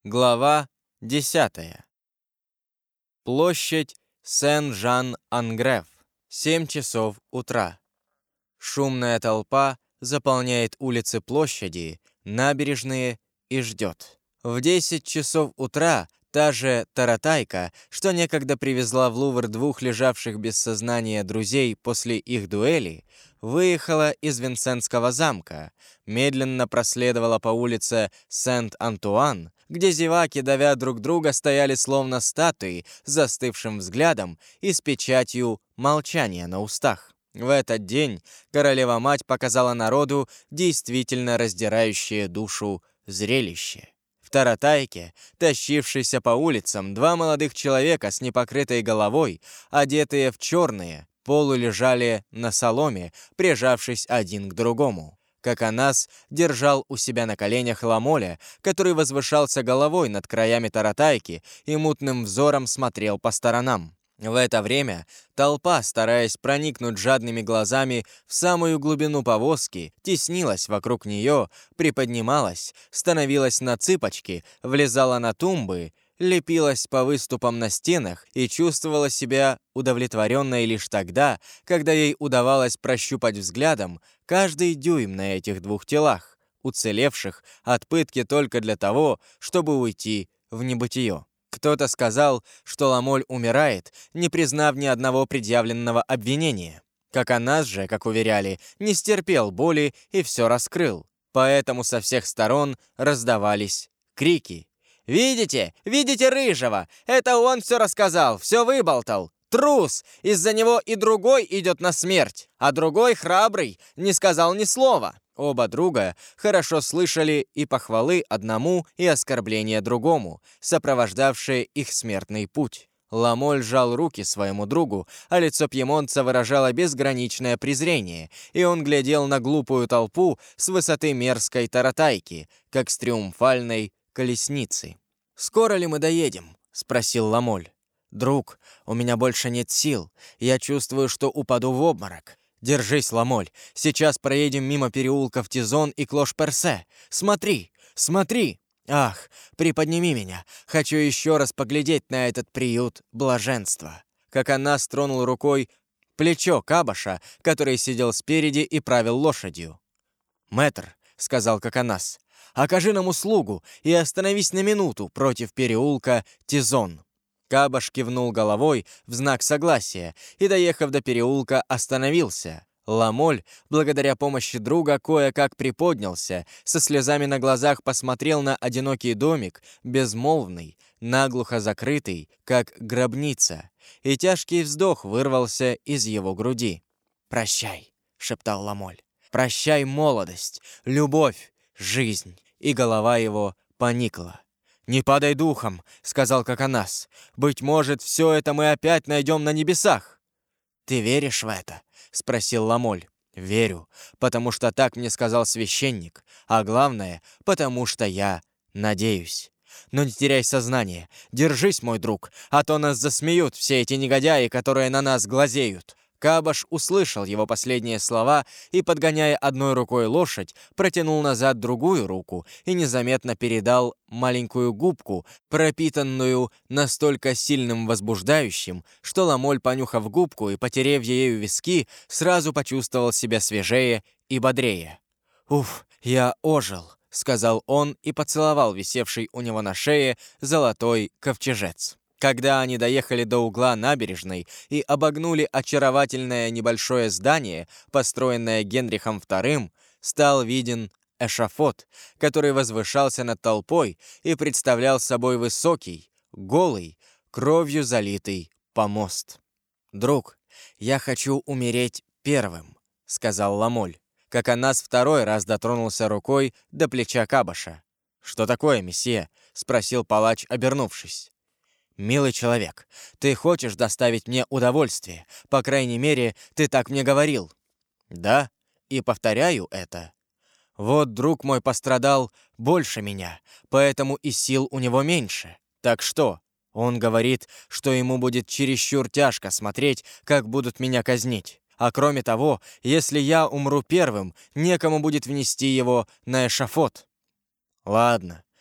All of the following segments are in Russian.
Глава 10. Площадь Сен-Жан-Ангрев. 7 часов утра. Шумная толпа заполняет улицы площади, набережные и ждет. В 10 часов утра та же таратайка, что некогда привезла в Лувр двух лежавших без сознания друзей после их дуэли, выехала из Винсентского замка, медленно проследовала по улице Сент-Антуан, где зеваки, давя друг друга, стояли словно статуи с застывшим взглядом и с печатью молчания на устах. В этот день королева-мать показала народу действительно раздирающее душу зрелище. В таратайке, тащившейся по улицам, два молодых человека с непокрытой головой, одетые в черные, полулежали на соломе, прижавшись один к другому. Коконас держал у себя на коленях Ламоля, который возвышался головой над краями таратайки и мутным взором смотрел по сторонам. В это время толпа, стараясь проникнуть жадными глазами в самую глубину повозки, теснилась вокруг нее, приподнималась, становилась на цыпочки, влезала на тумбы, лепилась по выступам на стенах и чувствовала себя удовлетворенной лишь тогда, когда ей удавалось прощупать взглядом каждый дюйм на этих двух телах, уцелевших от пытки только для того, чтобы уйти в небытие. Кто-то сказал, что Ламоль умирает, не признав ни одного предъявленного обвинения. Коконас же, как уверяли, не стерпел боли и все раскрыл. Поэтому со всех сторон раздавались крики. «Видите? Видите Рыжего? Это он все рассказал, все выболтал! Трус! Из-за него и другой идет на смерть, а другой, храбрый, не сказал ни слова!» Оба друга хорошо слышали и похвалы одному, и оскорбления другому, сопровождавшие их смертный путь. Ламоль сжал руки своему другу, а лицо пьемонтца выражало безграничное презрение, и он глядел на глупую толпу с высоты мерзкой таратайки, как с триумфальной колесницы. «Скоро ли мы доедем?» — спросил Ламоль. «Друг, у меня больше нет сил. Я чувствую, что упаду в обморок. Держись, Ламоль. Сейчас проедем мимо переулков Тизон и Клош-Персе. Смотри, смотри! Ах, приподними меня. Хочу еще раз поглядеть на этот приют блаженства». Коконас тронул рукой плечо Кабаша, который сидел спереди и правил лошадью. «Мэтр», — сказал Коконас, — «окажи нам услугу и остановись на минуту против переулка Тизон». Кабаш кивнул головой в знак согласия и, доехав до переулка, остановился. Ламоль, благодаря помощи друга, кое-как приподнялся, со слезами на глазах посмотрел на одинокий домик, безмолвный, наглухо закрытый, как гробница, и тяжкий вздох вырвался из его груди. «Прощай», — шептал Ламоль, — «прощай молодость, любовь, жизнь». И голова его поникла. «Не падай духом», — сказал Коконас. «Быть может, все это мы опять найдем на небесах». «Ты веришь в это?» — спросил Ламоль. «Верю, потому что так мне сказал священник, а главное, потому что я надеюсь. Но не теряй сознание, держись, мой друг, а то нас засмеют все эти негодяи, которые на нас глазеют». Кабаш услышал его последние слова и, подгоняя одной рукой лошадь, протянул назад другую руку и незаметно передал маленькую губку, пропитанную настолько сильным возбуждающим, что Ламоль, понюхав губку и потерев ею виски, сразу почувствовал себя свежее и бодрее. «Уф, я ожил», — сказал он и поцеловал висевший у него на шее золотой ковчежец. Когда они доехали до угла набережной и обогнули очаровательное небольшое здание, построенное Генрихом II, стал виден эшафот, который возвышался над толпой и представлял собой высокий, голый, кровью залитый помост. «Друг, я хочу умереть первым», — сказал Ламоль. Коконас второй раз дотронулся рукой до плеча Кабаша. «Что такое, месье?» — спросил палач, обернувшись. «Милый человек, ты хочешь доставить мне удовольствие. По крайней мере, ты так мне говорил». «Да, и повторяю это. Вот друг мой пострадал больше меня, поэтому и сил у него меньше. Так что? Он говорит, что ему будет чересчур тяжко смотреть, как будут меня казнить. А кроме того, если я умру первым, некому будет внести его на эшафот». «Ладно,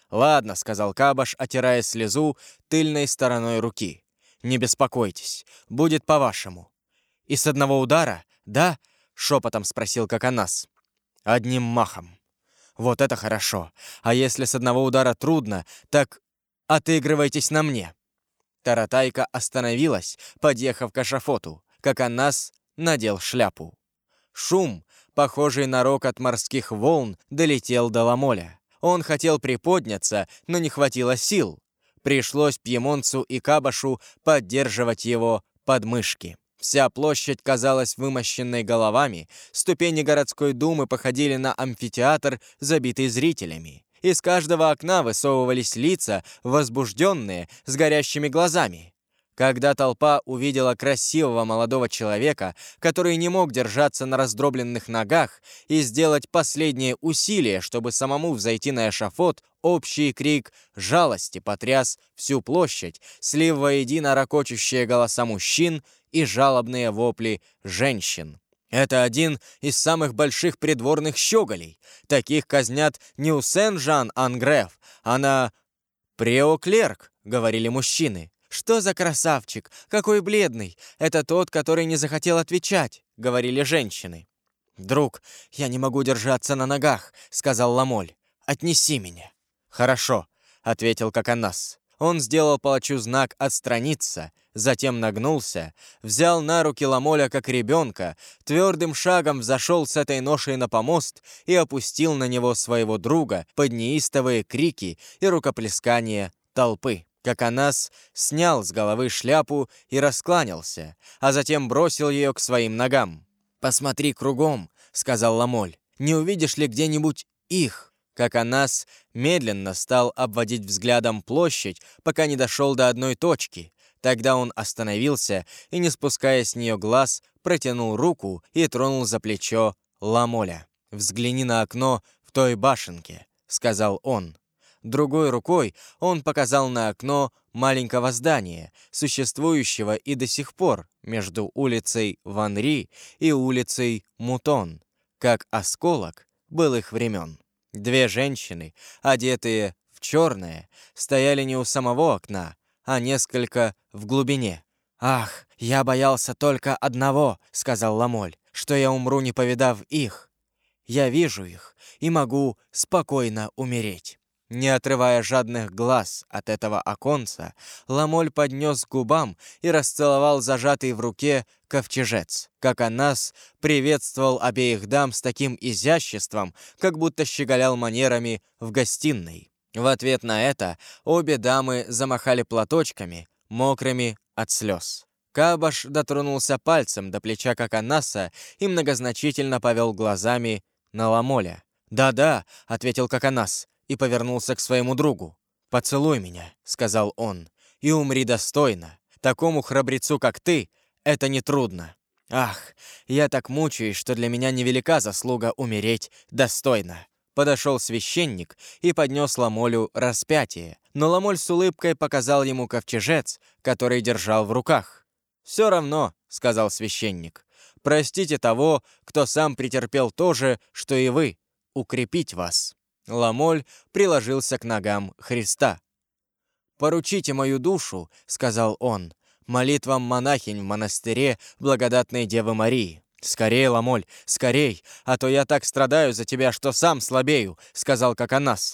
«Ладно», — сказал Кабаш, отирая слезу тыльной стороной руки. «Не беспокойтесь, будет по-вашему». «И с одного удара, да?» — шепотом спросил Каканас. «Одним махом». «Вот это хорошо. А если с одного удара трудно, так отыгрывайтесь на мне». Таратайка остановилась, подъехав к эшафоту. Каканас надел шляпу. Шум, похожий на рокот морских волн, долетел до Ламоля. Он хотел приподняться, но не хватило сил. Пришлось пьемонцу и Кабашу поддерживать его подмышки. Вся площадь казалась вымощенной головами, ступени городской думы походили на амфитеатр, забитый зрителями. Из каждого окна высовывались лица, возбужденные, с горящими глазами. Когда толпа увидела красивого молодого человека, который не мог держаться на раздробленных ногах и сделать последнее усилие, чтобы самому взойти на эшафот, общий крик жалости потряс всю площадь, слив воедино ракочущие голоса мужчин и жалобные вопли женщин. Это один из самых больших придворных щеголей. Таких казнят не у Сен-Жан-Ангреф, а на Преоклерк, говорили мужчины. «Что за красавчик? Какой бледный! Это тот, который не захотел отвечать», — говорили женщины. «Друг, я не могу держаться на ногах», — сказал Ламоль. «Отнеси меня». «Хорошо», — ответил Каканас. Он сделал палачу знак «отстраниться», затем нагнулся, взял на руки Ламоля как ребенка, твердым шагом взошел с этой ношей на помост и опустил на него своего друга под неистовые крики и рукоплескания толпы. Каканас снял с головы шляпу и раскланялся, а затем бросил ее к своим ногам. «Посмотри кругом», — сказал Ламоль. «Не увидишь ли где-нибудь их?» Каканас медленно стал обводить взглядом площадь, пока не дошел до одной точки. Тогда он остановился и, не спуская с нее глаз, протянул руку и тронул за плечо Ламоля. «Взгляни на окно в той башенке», — сказал он. Другой рукой он показал на окно маленького здания, существующего и до сих пор между улицей Ванри и улицей Мутон, как осколок былых времен. Две женщины, одетые в черное, стояли не у самого окна, а несколько в глубине. «Ах, я боялся только одного», — сказал Ламоль, — «что я умру, не повидав их. Я вижу их и могу спокойно умереть». Не отрывая жадных глаз от этого оконца, Ламоль поднес к губам и расцеловал зажатый в руке ковчежец. Каканас приветствовал обеих дам с таким изяществом, как будто щеголял манерами в гостиной. В ответ на это обе дамы замахали платочками, мокрыми от слез. Кабаш дотронулся пальцем до плеча Каканаса и многозначительно повел глазами на Ламоля. «Да-да», — ответил Каканас, и повернулся к своему другу. «Поцелуй меня», — сказал он, — «и умри достойно. Такому храбрецу, как ты, это нетрудно. Ах, я так мучаюсь, что для меня невелика заслуга умереть достойно». Подошел священник и поднес Ламолю распятие, но Ламоль с улыбкой показал ему ковчежец, который держал в руках. «Все равно», — сказал священник, — «простите того, кто сам претерпел то же, что и вы, укрепить вас». Ламоль приложился к ногам Христа. «Поручите мою душу», — сказал он, — «молитвам монахинь в монастыре благодатной Девы Марии». «Скорей, Ламоль, скорей, а то я так страдаю за тебя, что сам слабею», — сказал Каканас.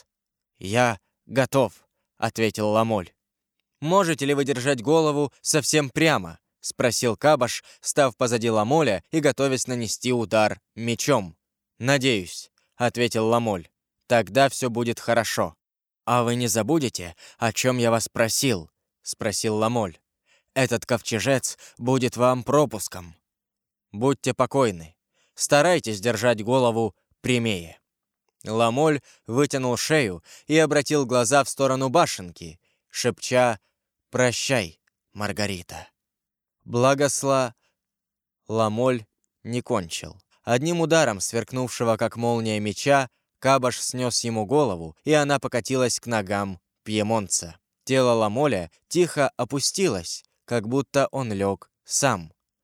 «Я готов», — ответил Ламоль. «Можете ли вы держать голову совсем прямо?» — спросил Кабаш, став позади Ламоля и готовясь нанести удар мечом. «Надеюсь», — ответил Ламоль. «Тогда все будет хорошо». «А вы не забудете, о чем я вас просил?» — спросил Ламоль. «Этот ковчежец будет вам пропуском. Будьте покойны. Старайтесь держать голову прямее». Ламоль вытянул шею и обратил глаза в сторону башенки, шепча «Прощай, Маргарита». Ламоль не кончил. Одним ударом сверкнувшего, как молния меча, Кабаш снес ему голову, и она покатилась к ногам пьемонца. Тело Ламоля тихо опустилось, как будто он лег сам.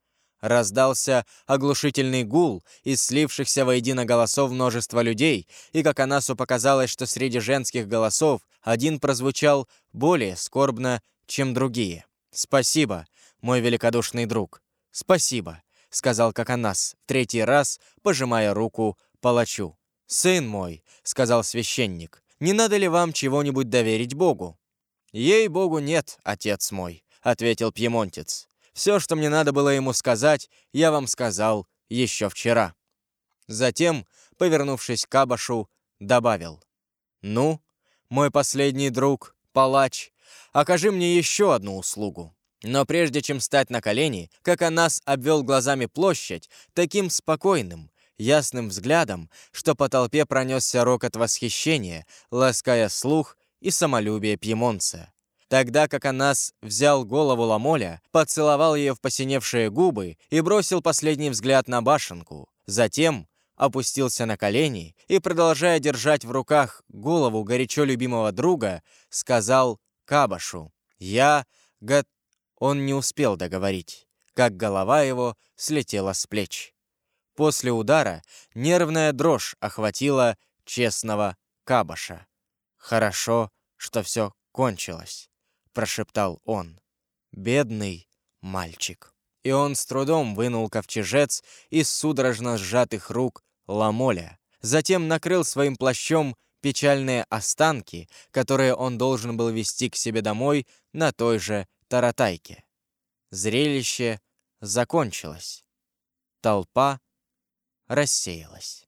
Раздался оглушительный гул из слившихся воедино голосов множества людей, и как Анасу показалось, что среди женских голосов один прозвучал более скорбно, чем другие. «Спасибо, мой великодушный друг, спасибо», — сказал Каканас в третий раз, пожимая руку палачу. «Сын мой», — сказал священник, — «не надо ли вам чего-нибудь доверить Богу?» «Ей-богу, нет, отец мой», — ответил пьемонтец. «Все, что мне надо было ему сказать, я вам сказал еще вчера». Затем, повернувшись к Кабашу, добавил: «Ну, мой последний друг, палач, окажи мне еще одну услугу». Но прежде чем стать на колени, Каканас обвел глазами площадь таким спокойным, ясным взглядом, что по толпе пронесся рокот восхищения, лаская слух и самолюбие пьемонца. Тогда Каканас взял голову Ламоля, поцеловал ее в посиневшие губы и бросил последний взгляд на башенку. Затем опустился на колени и, продолжая держать в руках голову горячо любимого друга, сказал Кабашу: «Я го...» Он не успел договорить, как голова его слетела с плеч. После удара нервная дрожь охватила честного Кабаша. «Хорошо, что все кончилось», — прошептал он. «Бедный мальчик». И он с трудом вынул ковчежец из судорожно сжатых рук Ламоля. Затем накрыл своим плащом печальные останки, которые он должен был везти к себе домой на той же таратайке. Зрелище закончилось. Толпа рассеялась.